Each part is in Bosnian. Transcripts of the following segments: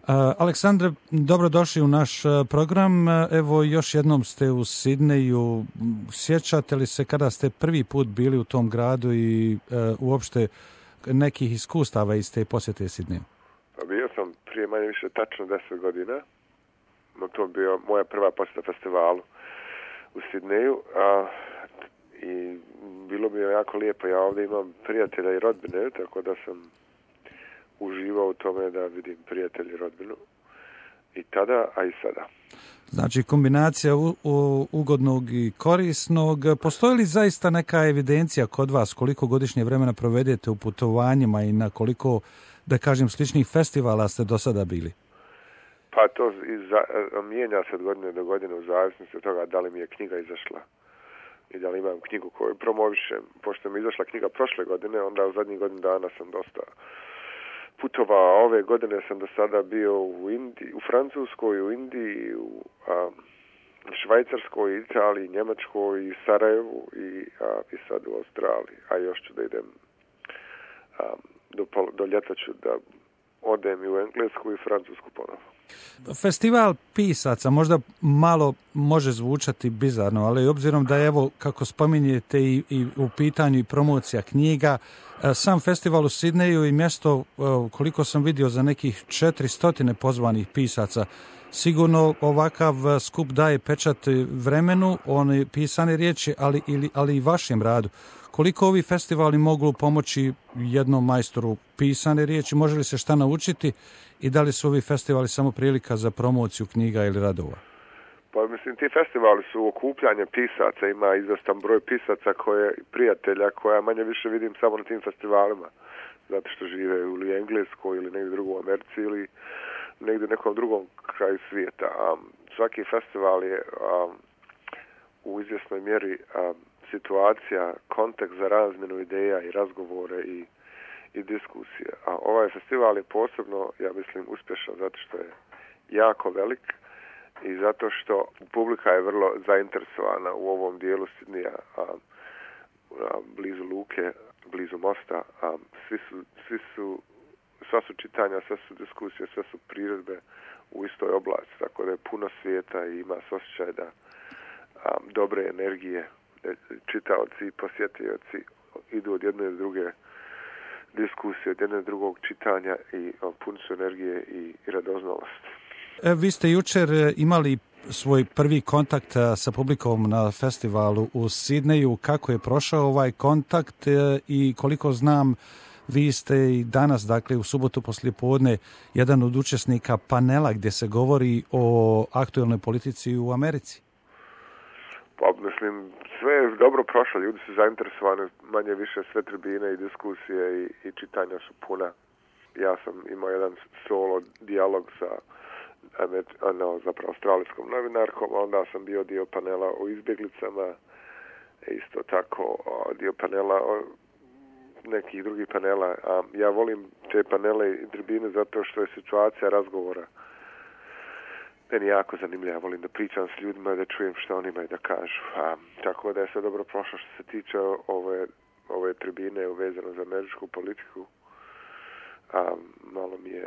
Aleksandre, dobrodošli u naš program. Evo, još jednom ste u Sidneju. Sjećate li se kada ste prvi put bili u tom gradu i uopšte nekih iskustava iz te posjete Sidneju? Bio sam prije manje više tačno 10 godina. To bio moja prva posjeta festivalu u Sidneju. I bilo bi jako lijepo. Ja ovdje imam prijatelja i rodbine, tako da sam uživao u tome da vidim prijatelji i rodbinu. I tada, a i sada. Znači, kombinacija ugodnog i korisnog. Postoji li zaista neka evidencija kod vas koliko godišnje vremena provedete u putovanjima i na koliko, da kažem, sličnih festivala ste do sada bili? Pa to mijenja se od godine do godine u zavisnosti od toga da li mi je knjiga izašla i da li imam knjigu koju promovišem. Pošto mi je izašla knjiga prošle godine, onda u zadnjih godinu dana sam dosta putovao. Ove godine sam do sada bio u Francuskoj, u Indiji, u Švajcarskoj, Italiji, Njemačkoj, i Sarajevu i sad u Australiji. A još ću da idem do ljeta ću da odem i u Englesku i Francusku ponovo. Festival pisaca možda malo može zvučati bizarno, ali obzirom da je, evo, kako spominjete i u pitanju i promocija knjiga, sam festival u Sidneju i mjesto, koliko sam vidio, za nekih 400 pozvanih pisaca, sigurno ovakav skup daje pečat vremenu, one pisane riječi, ali i vašem radu. Koliko ovi festivali mogu pomoći jednom majstoru pisane riječi? Može li se šta naučiti i da li su ovi festivali samo prilika za promociju knjiga ili radova? Pa mislim, ti festivali su okupljanje pisaca, ima izvestan broj pisaca prijatelja koja manje više vidim samo na tim festivalima, zato što žive u Engleskoj ili negdje drugo u Americi ili negdje nekom drugom kraju svijeta. Svaki festival je u izvjesnoj mjeri situacija, kontekst za razmjenu ideja i razgovore i diskusije. A ovaj festival je posebno, ja mislim, uspješan zato što je jako velik i zato što publika je vrlo zainteresovana u ovom dijelu Sidneja, blizu luke, blizu mosta. Sva su čitanja, sve su diskusije, sve su priredbe u istoj oblasti, tako da je puno svijeta i ima se osjećaj da dobre energije, čitaoci i posjetioci idu od jedne do druge diskusije, od jedne do drugog čitanja i puni su energije i radoznalosti. Vi ste jučer imali svoj prvi kontakt sa publikom na festivalu u Sidneju. Kako je prošao ovaj kontakt i koliko znam, vi ste i danas, dakle u subotu poslijepodne, jedan od učesnika panela gdje se govori o aktualnoj politici u Americi. Pa mislim, sve je dobro prošlo, ljudi su zainteresovani, manje više sve tribine i diskusije i čitanja su puna. Ja sam imao jedan solo dijalog sa zapravo australijskom novinarkom, a onda sam bio dio panela o izbjeglicama, isto tako dio panela o nekih drugih panela. Ja volim te panele i tribine zato što je situacija razgovora meni jako zanimljiva. Volim da pričam s ljudima, da čujem što oni imaju da kažu. Tako da je sve dobro prošlo što se tiče ove tribine uvezano za američku politiku. Malo mi je,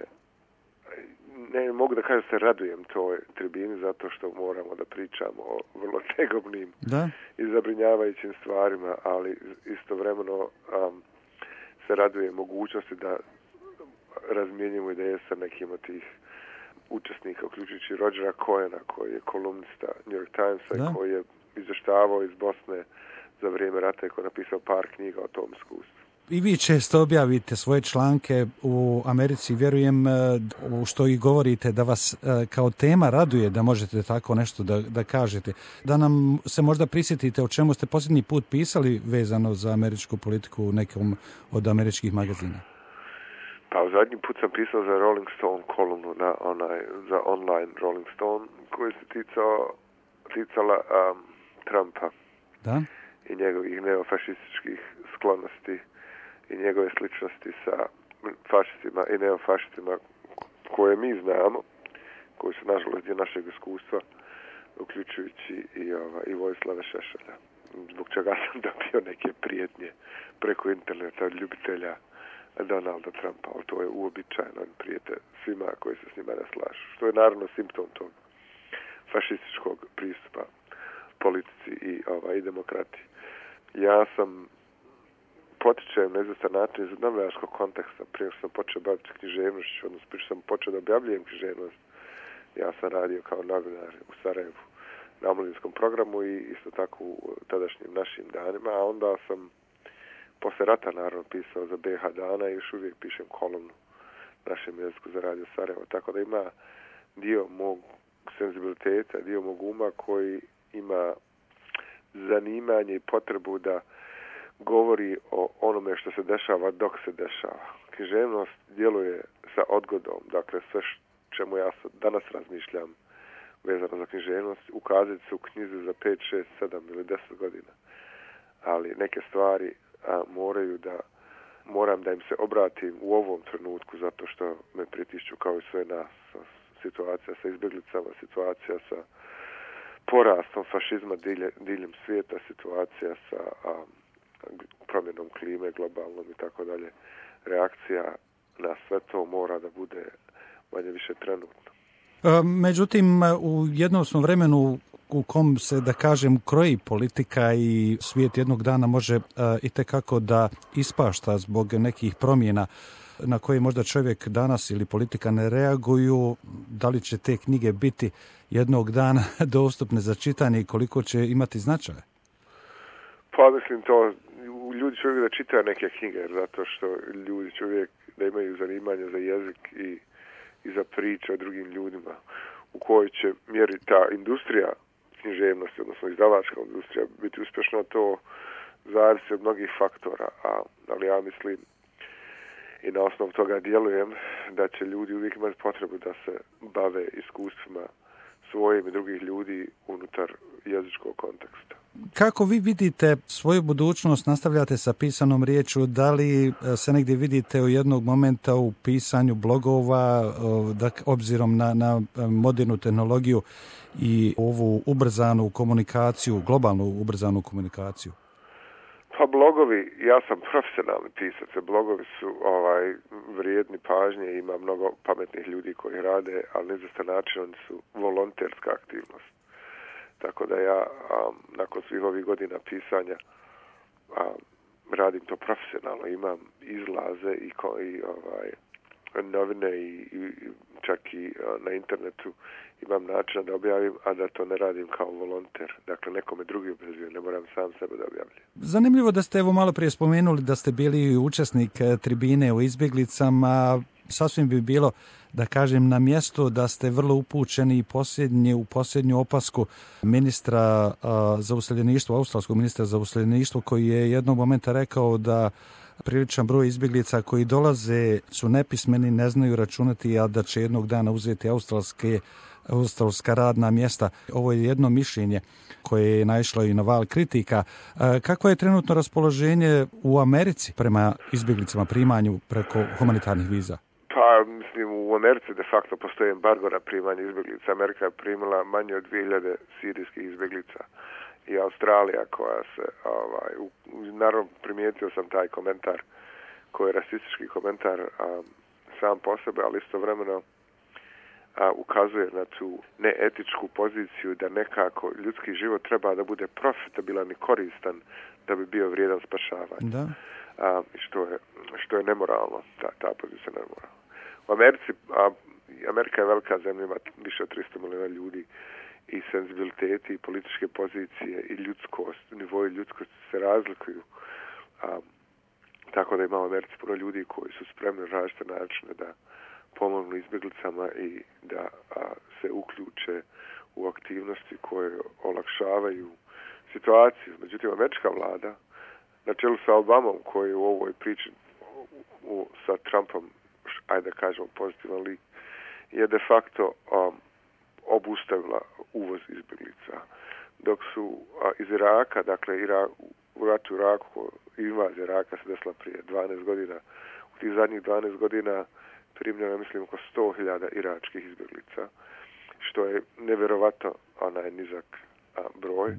ne mogu da kažem se radujem toj tribini zato što moramo da pričamo o vrlo tegobnim i zabrinjavajućim stvarima, ali istovremeno se raduje mogućnosti da razmijenimo ideje sa nekim od tih učesnika, uključujući Rodgera Cohena, koji je kolumnista New York Timesa i koji je izvještavao iz Bosne za vrijeme rata i koji je napisao par knjiga o tom iskustvu. I vi često objavite svoje članke u Americi, vjerujem u što i govorite da vas kao tema raduje da možete tako nešto da kažete. Da nam se možda prisjetite o čemu ste posljednji put pisali vezano za američku politiku u nekom od američkih magazina. Pa zadnji put sam pisao za Rolling Stone kolumnu za online Rolling Stone koji se ticala Trumpa i njegovih neofašističkih sklonosti i njegove sličnosti sa fašistima i neofašistima koje mi znamo, koji su nažalost dio našeg iskustva, uključujući i Vojislava Šešelja. Zbog čega sam dobio neke prijetnje preko interneta od ljubitelja Donalda Trumpa, ali to je uobičajeno, oni prijete svima koji se s njima ne slažu, što je naravno simptom tog fašističkog pristupa politici i demokratiji. Ja sam potičem na izvestan način iz novinaškog konteksta, prije što sam počeo baviti književnošću, odnosno prije što sam počeo da objavljujem književnost. Ja sam radio kao novinar u Sarajevu na omladinskom programu i isto tako u tadašnjim našim danima, a onda sam posle rata naravno pisao za BH dana i još uvijek pišem kolumnu našem jeziku za radio Sarajevo, tako da ima dio mog senzibiliteta, dio mog uma koji ima zanimanje i potrebu da govori o onome što se dešava dok se dešava. Književnost djeluje sa odgodom, dakle sve čemu ja danas razmišljam vezano za književnost, ukazati se u knjizi za 5, 6, 7 ili 10 godina. Ali neke stvari moram da im se obratim u ovom trenutku zato što me pritišću kao i sve nas. Situacija sa izbjeglicama, situacija sa porastom fašizma diljem svijeta, situacija sa promjenom klime globalnom i tako dalje. Reakcija na sve to mora da bude manje više trenutno. Međutim, u jednom smo vremenu u kom se, da kažem, kroji politika i svijet jednog dana može itekako da ispašta zbog nekih promjena na koje možda čovjek danas ili politika ne reaguju. Da li će te knjige biti jednog dana dostupne za čitanje i koliko će imati značaja? Pa mislim to, ljudi će uvijek da čitaju neke knjige, zato što ljudi će uvijek da imaju zanimanje za jezik i za priče o drugim ljudima. U kojoj će mjeri ta industrija književnosti, odnosno izdavačka industrija, biti uspješna, to zavisi od mnogih faktora, ali ja mislim i na osnovu toga djelujem da će ljudi uvijek imati potrebu da se bave iskustvima svojim i drugih ljudi unutar jezičkog konteksta. Kako vi vidite svoju budućnost, nastavljate sa pisanom riječu, da li se negdje vidite u jednog momenta u pisanju blogova, obzirom na modernu tehnologiju i ovu ubrzanu komunikaciju, globalnu ubrzanu komunikaciju? Pa blogovi, ja sam profesionalni pisac, blogovi su vrijedni pažnje, ima mnogo pametnih ljudi koji rade, ali na izvjestan način oni su volonterska aktivnost. Tako da ja nakon svih ovih godina pisanja radim to profesionalno, imam izlaze i novine i čak i na internetu imam način da objavim, a da to ne radim kao volonter. Dakle, nekome drugi objavljuje, ne moram sam sebe da objavljam. Zanimljivo da ste malo prije spomenuli da ste bili učesnik tribine u izbjeglicama. Sasvim bi bilo, da kažem, na mjestu da ste vrlo upućeni u posljednju opasku ministra za useljeništvo, australskog ministra za useljeništvo, koji je jednog momenta rekao da priličan broj izbjeglica koji dolaze su nepismeni, ne znaju računati, a da će jednog dana uzeti australska radna mjesta. Ovo je jedno mišljenje koje je naišlo i na val kritika. Kako je trenutno raspoloženje u Americi prema izbjeglicama, primanju preko humanitarnih viza? Pa, mislim, u Americi de facto postoji embargo na primanje izbjeglica. Amerika je primila manje od 2000 sirijskih izbjeglica. I Australija koja se, naravno primijetio sam taj komentar koji je rasistički komentar sam po sebe, ali istovremeno ukazuje na tu neetičku poziciju da nekako ljudski život treba da bude profitabilan i koristan da bi bio vrijedan spašavanja. Da. Što je nemoralno, ta pozicija je nemoralna. U Americi, Amerika je velika zemlja, ima više od 300 milijuna ljudi i senzibiliteti i političke pozicije i ljudskost, nivoji ljudskosti se razlikuju. Tako da ima u Americi puno ljudi koji su spremni na različite načine da pomognu izbjeglicama i da se uključe u aktivnosti koje olakšavaju situaciju. Međutim, američka vlada na čelu sa Obamom, koji u ovoj priči sa Trumpom, ajde da kažemo pozitivan lik, je de facto obustavila uvoz izbjeglica. Dok su iz Iraka, dakle u ratu u Iraku, invazija Iraka se desila prije 12 godina. U tih zadnjih 12 godina primljeno, mislim, oko 100.000 iračkih izbjeglica, što je nevjerovatno nizak broj,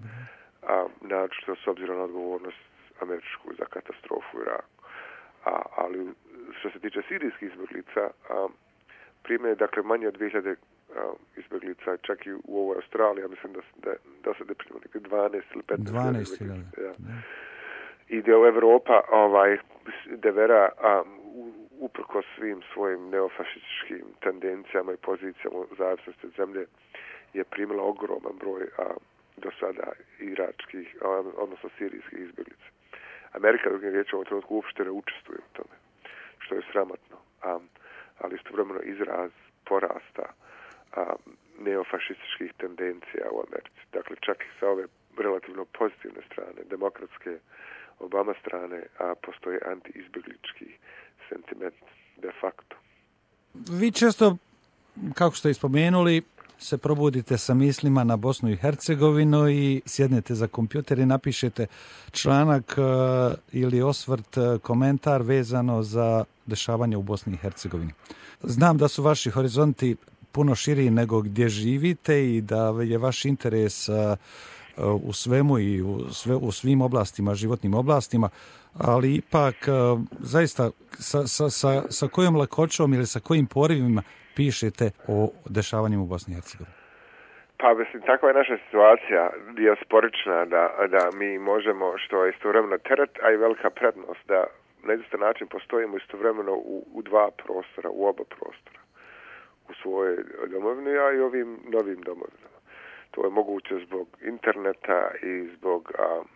naročito s obzirom na odgovornost američku za katastrofu u Iraku. Ali što se tiče sirijskih izbjeglica, prime je dakle manje od 2000 izbjeglica, čak i u ovoj Australiji, ja mislim da se prima 12 ili 15. 12. Ja. I da u Evropa devera uprkos svim svojim neofašističkim tendencijama i pozicijama u zavisnosti od zemlje je primila ogroman broj do sada iračkih, odnosno sirijskih izbjeglica. Amerika, drugim riječima, u trenutku uopšte ne učestvuje u tome, što je sramotno, ali istovremeno izraz porasta neofašističkih tendencija u Americi. Dakle, čak i sa ove relativno pozitivne strane, demokratske Obama strane, postoji anti-izbjeglički sentiment de facto. Vi često, kako ste ispomenuli, se probudite sa mislima na Bosnu i Hercegovinu i sjednete za kompjuter i napišete članak ili osvrt, komentar vezano za dešavanje u Bosni i Hercegovini. Znam da su vaši horizonti puno širi nego gdje živite i da je vaš interes u svemu i u svim oblastima, životnim oblastima, ali ipak zaista sa kojom lakoćom ili sa kojim porivima pišete o dešavanjima u Bosni i Hercegovini? Pa mislim, takva je naša situacija dijasporična da mi možemo, što je istovremeno teret, a i velika prednost, da na izvjestan način postojimo istovremeno u dva prostora, u oba prostora, u svojoj domovini, a i ovim novim domovinama. To je moguće zbog interneta i zbog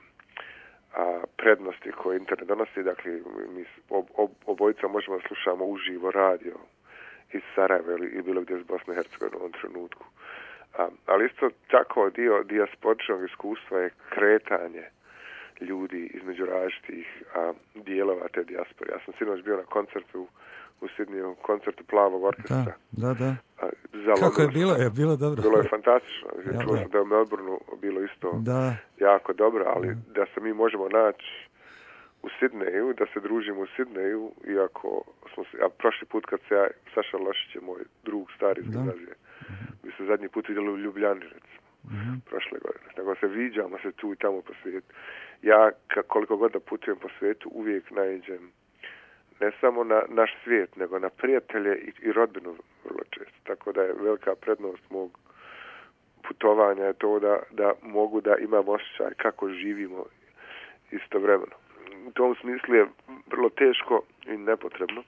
prednosti koje internet donosi. Dakle, mi obojica možemo da slušamo uživo radio iz Sarajeva ili bilo gdje iz Bosne i Hercegovine u ovom trenutku. Ali isto tako dio dijasporičnog iskustva je kretanje ljudi između različitih dijelova te dijaspore. Ja sam sinoć bio na koncertu u Sidniju, koncertu Plavog orkestra. Da. Kako je bilo? Je bilo dobro? Bilo je fantastično. Čuo sam da je u Melbourneu bilo isto jako dobro, ali da se mi možemo naći u Sidneju, da se družimo u Sidneju, iako smo se, prošli put kad se Saša Lošić je moj drug stari iz gimnazije, mi se zadnji put vidjeli u Ljubljani, recimo, prošle godine. Tako se viđamo se tu i tamo po svijetu. Ja, koliko god da putujem po svijetu, uvijek naiđem ne samo na naš svijet, nego na prijatelje i rodbinu vrlo često. Tako da je velika prednost mog putovanja je to da mogu da imam osjećaj kako živimo istovremeno. U tom smislu je vrlo teško i nepotrebno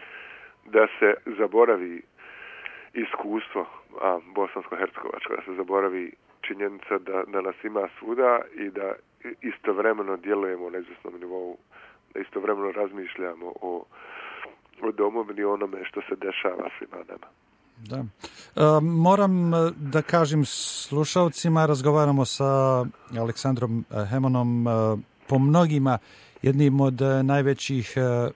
da se zaboravi iskustvo bosansko-hercegovačko, da se zaboravi činjenica da nas ima svuda i da istovremeno djelujemo na izvjesnom nivou, da istovremeno razmišljamo o domovini, onome što se dešava svima nama. Da. Moram da kažem slušalcima, razgovaramo sa Aleksandrom Hemonom, po mnogima jednim od najvećih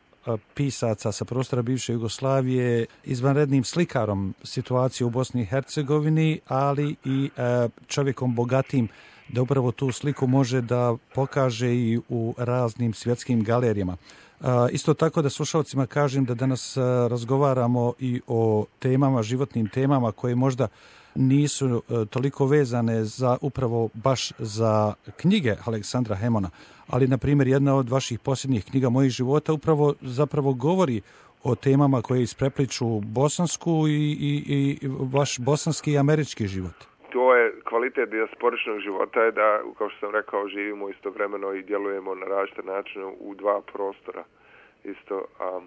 pisaca sa prostora bivše Jugoslavije, izvanrednim slikarom situacije u Bosni i Hercegovini, ali i čovjekom bogatim da upravo tu sliku može da pokaže i u raznim svjetskim galerijama. Isto tako da slušalcima kažem da danas razgovaramo i o temama, životnim temama koje možda nisu toliko vezane za upravo baš za knjige Aleksandra Hemona, ali na primjer jedna od vaših posljednjih knjiga Mojih života upravo zapravo govori o temama koje isprepliču bosansku i vaš bosanski i američki život. To je kvalitet dijasporičnog života je da, kao što sam rekao, živimo istovremeno i djelujemo na različite načine u dva prostora. Isto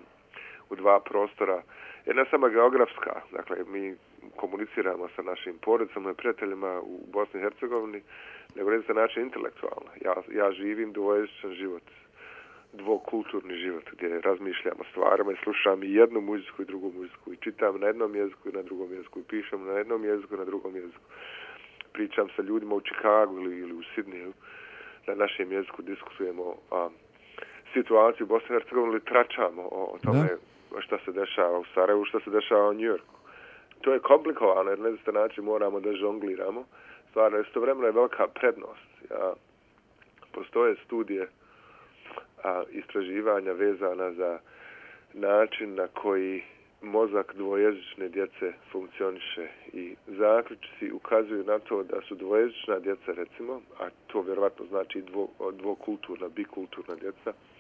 u dva prostora. Jedna sama geografska, dakle mi komuniciramo sa našim porodicama i prijateljima u Bosni i Hercegovini, nego na način intelektualno. Ja živim dvojezičan život, dvokulturni život, gdje razmišljam o stvarima i slušam i jednu muziku i drugu muziku i čitam na jednom jeziku i na drugom jeziku i pišem na jednom jeziku i na drugom jeziku. Pričam sa ljudima u Čikagu ili u Sidneju, na našem jeziku diskutujemo o situaciji u Bosni i Hercegovini ili tračamo o tome što se dešava u Sarajevu, što se dešava u New Yorku. To je komplikovano jer na isti način moramo da žongliramo. Stvarno, istovremeno je velika prednost. Postoje studije istraživanja vezana za način na koji mozak dvojezične djece funkcioniše i zaključci ukazuju na to da su dvojezična djeca, recimo, a to vjerovatno znači dvokulturna, bikulturna djeca,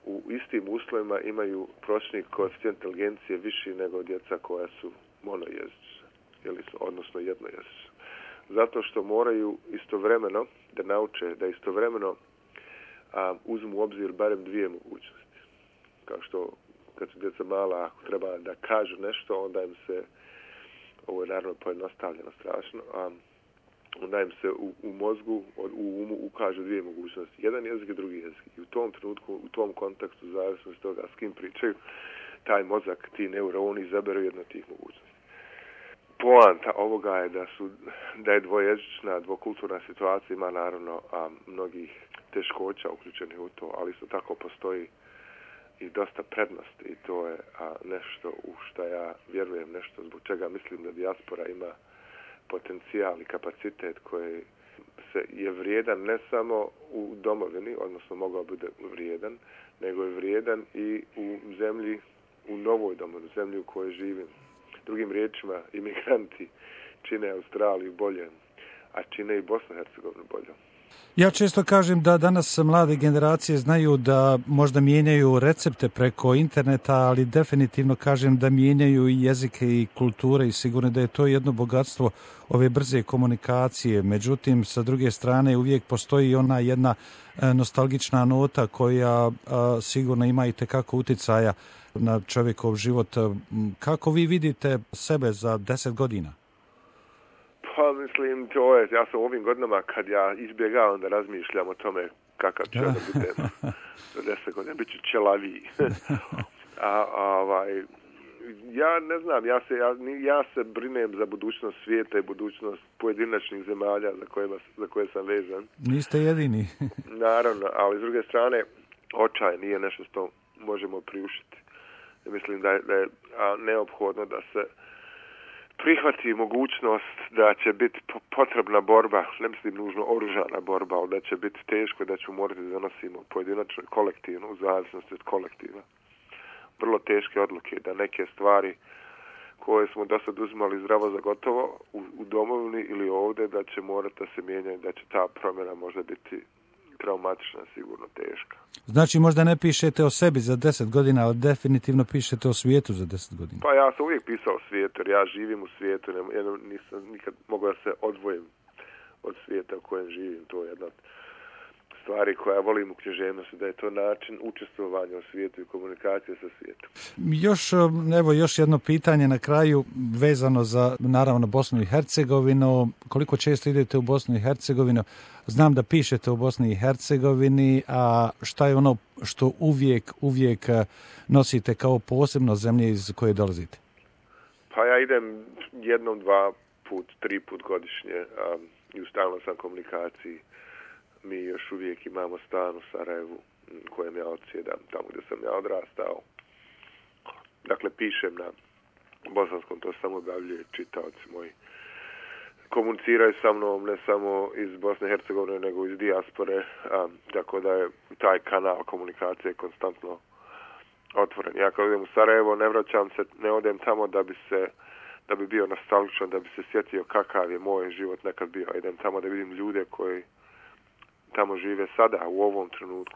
u istim uslovima imaju prosječni koeficijent inteligencije viši nego djeca koja su monojezična, odnosno jednojezična. Zato što moraju istovremeno da nauče, da istovremeno uzmu u obzir barem dvije mogućnosti. Kao što kad su djeca mala, ako treba da kažu nešto, onda im se, ovo je naravno pojednostavljeno strašno, onda im se u mozgu, u umu ukažu dvije mogućnosti. Jedan jezik i drugi jezik. I u tom trenutku, u tom kontekstu, zavisno od toga s kim pričaju, taj mozak, ti neuroni izaberu jednu od tih mogućnosti. Poanta ovoga je da je dvojezična, dvokulturna situacija, ima naravno mnogih teškoća uključenih u to, ali isto tako postoji i dosta prednosti i to je nešto u što ja vjerujem, nešto zbog čega mislim da dijaspora ima potencijal i kapacitet koji je vrijedan ne samo u domovini, odnosno mogao bude vrijedan, nego je vrijedan i u zemlji, u novoj domovini, zemlji u kojoj živim. Drugim riječima, imigranti čine Australiju boljom, a čine i Bosnu i Hercegovinu boljom. Ja često kažem da danas mlade generacije znaju da možda mijenjaju recepte preko interneta, ali definitivno kažem da mijenjaju i jezike i kulture i sigurno da je to jedno bogatstvo ove brze komunikacije. Međutim, sa druge strane uvijek postoji ona jedna nostalgična nota koja sigurno ima i tekako uticaja na čovjekov život. Kako vi vidite sebe za 10 godina? Pa mislim, to je, ja sam u ovim godinama kad ja izbjegavam da razmišljam o tome kakav će da budem za 10 godina, bit ću čelaviji. Ja ne znam, ja se brinem za budućnost svijeta i budućnost pojedinačnih zemalja za koje sam vezan. Niste jedini. Naravno, ali s druge strane, očaj nije nešto što možemo priuštiti. Mislim da je neophodno da se prihvati mogućnost da će biti potrebna borba, ne mislim nužno oružana borba, ali da će biti teško, da ćemo morati da donosimo pojedinačno i kolektivno, u zavisnosti od kolektiva. Vrlo teške odluke, da neke stvari koje smo do sad uzimali zdravo za gotovo u domovini ili ovdje, da će morati da se mijenjaju, da će ta promjena možda biti traumatična, sigurno teška. Znači možda ne pišete o sebi za 10 godina, ali definitivno pišete o svijetu za 10 godina. Pa ja sam uvijek pisao o svijetu, jer ja živim u svijetu, nisam nikad mogao da se odvojim od svijeta u kojem živim. To je jedna od stvari koja volim u književnosti, da je to način učestvovanja u svijetu i komunikacije sa svijetom. Još jedno pitanje na kraju vezano za naravno Bosnu i Hercegovinu. Koliko često idete u Bosnu i Hercegovinu? Znam da pišete u Bosni i Hercegovini, a šta je ono što uvijek nosite kao posebno zemlje iz koje dolazite? Pa ja idem 1, 2 put, 3 put godišnje i u stalnoj sam komunikaciji. Mi još uvijek imamo stan u Sarajevu kojem ja odsjedam, tamo gdje sam ja odrastao. Dakle, pišem na bosanskom, to samo objavljuje čitaoci moji. Komuniciraju sa mnom ne samo iz Bosne i Hercegovine, nego iz dijaspore, tako da je taj kanal komunikacije konstantno otvoren. Ja kad idem u Sarajevo, ne vraćam se, ne odem tamo da bi bio nostalgičan, da bi se sjetio kakav je moj život nekad bio. Idem tamo da vidim ljude koji tamo žive sada, u ovom trenutku,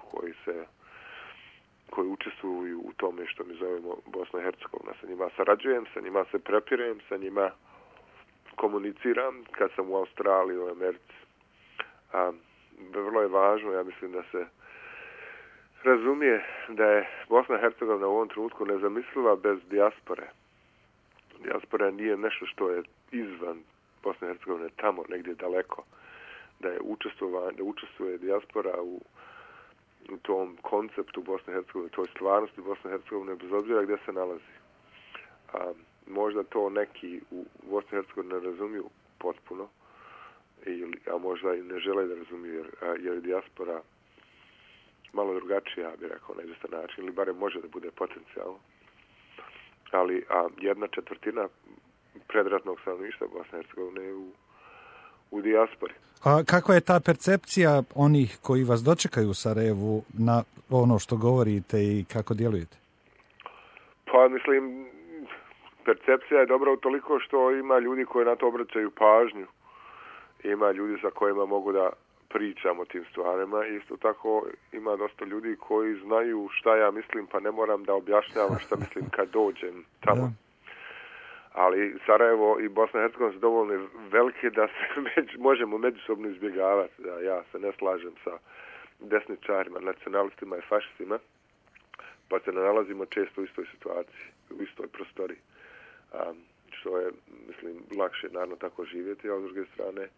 koji učestvuju u tome što mi zovemo Bosna i Hercegovina. Sa njima sarađujem, sa njima se prepirem, sa njima komuniciram kad sam u Australiji, u Americi. Vrlo je važno, ja mislim da se razumije da je Bosna i Hercegovina u ovom trenutku nezamisliva bez dijaspore. Dijaspora nije nešto što je izvan Bosne i Hercegovine, tamo negdje daleko. Da učestvuje dijaspora u tom konceptu Bosne i Hercegovine, toj stvarnosti Bosne i Hercegovine, bez obzira gdje se nalazi. Možda to neki u Bosni i Hercegovini ne razumiju potpuno, a možda i ne žele da razumiju, jer je dijaspora malo drugačija, ja bih rekao, na izvestan način, ili barem može da bude potencijalno. Ali 1/4 predratnog stanovništva Bosne i Hercegovine je u dijaspori. A kakva je ta percepcija onih koji vas dočekaju u Sarajevu na ono što govorite i kako djelujete? Pa mislim, percepcija je dobra utoliko što ima ljudi koji na to obraćaju pažnju. Ima ljudi sa kojima mogu da pričam o tim stvarima. Isto tako ima dosta ljudi koji znaju šta ja mislim, pa ne moram da objašnjavam šta mislim kad dođem tamo. Da. Ali Sarajevo i Bosna i Hercegovina su dovoljno velike da se možemo međusobno izbjegavati. Da ja se ne slažem sa desničarima, nacionalistima i fašistima, pa se ne nalazimo često u istoj situaciji, u istoj prostoriji. Što je, mislim, lakše naravno tako živjeti, a s druge strane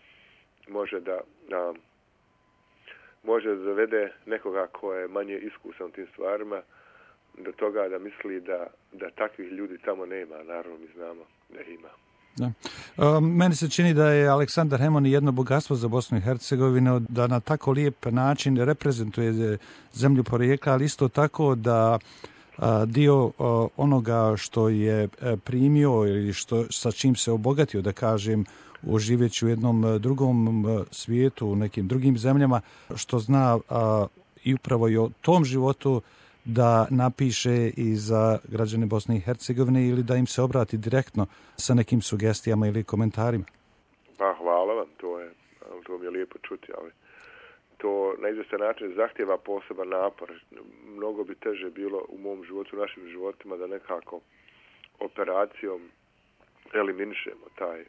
može da zavede nekoga ko je manje iskusan u tim stvarima do toga da misli da takvih ljudi tamo nema. Naravno mi znamo da ima. Da. Meni se čini da je Aleksandar Hemon jedno bogatstvo za Bosnu i Hercegovinu, da na tako lijep način reprezentuje zemlju porijekla, ali isto tako da dio onoga što je primio ili sa čim se obogatio, da kažem, živjeći u jednom drugom svijetu, u nekim drugim zemljama, što zna i upravo i o tom životu da napiše i za građane Bosne i Hercegovine ili da im se obrati direktno sa nekim sugestijama ili komentarima. Pa hvala vam, to mi je lijepo čuti, ali to na izvjestan način zahtjeva poseban napor. Mnogo bi teže bilo u mom životu, u našim životima, da nekako operacijom eliminišemo taj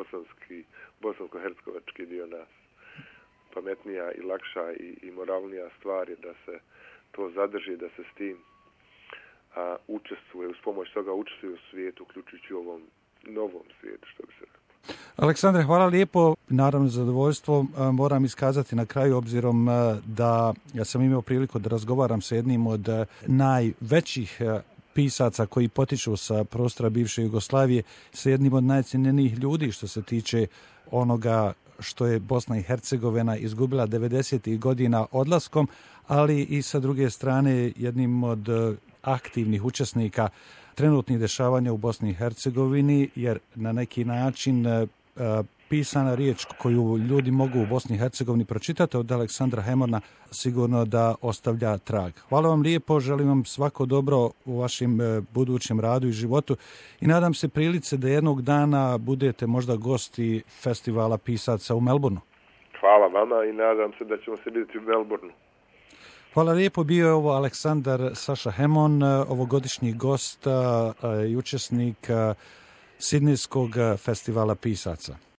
bosansko-hercegovački dio nas. Pametnija i lakša i moralnija stvar je da se to zadrži, da se s tim učestvuje, uz pomoć toga učestvuje u svijetu, uključujući u ovom novom svijetu, što bi se rekao. Aleksandre, hvala lijepo. Naravno, zadovoljstvo moram iskazati na kraju, obzirom da ja sam imao priliku da razgovaram sa jednim od najvećih pisaca koji potiču sa prostora bivše Jugoslavije, sa jednim od najcijenjenijih ljudi što se tiče onoga što je Bosna i Hercegovina izgubila 90. godina odlaskom, ali i sa druge strane jednim od aktivnih učesnika trenutnih dešavanja u Bosni i Hercegovini, jer na neki način pisana riječ koju ljudi mogu u Bosni i Hercegovini pročitati od Aleksandra Hemona sigurno da ostavlja trag. Hvala vam lijepo, želim vam svako dobro u vašem budućem radu i životu i nadam se prilice da jednog dana budete možda gosti festivala pisaca u Melbourneu. Hvala vama i nadam se da ćemo se vidjeti u Melbourneu. Hvala lijepo, bio je ovo Aleksandar Saša Hemon, ovogodišnji gost i učesnik Sidnejskog festivala pisaca.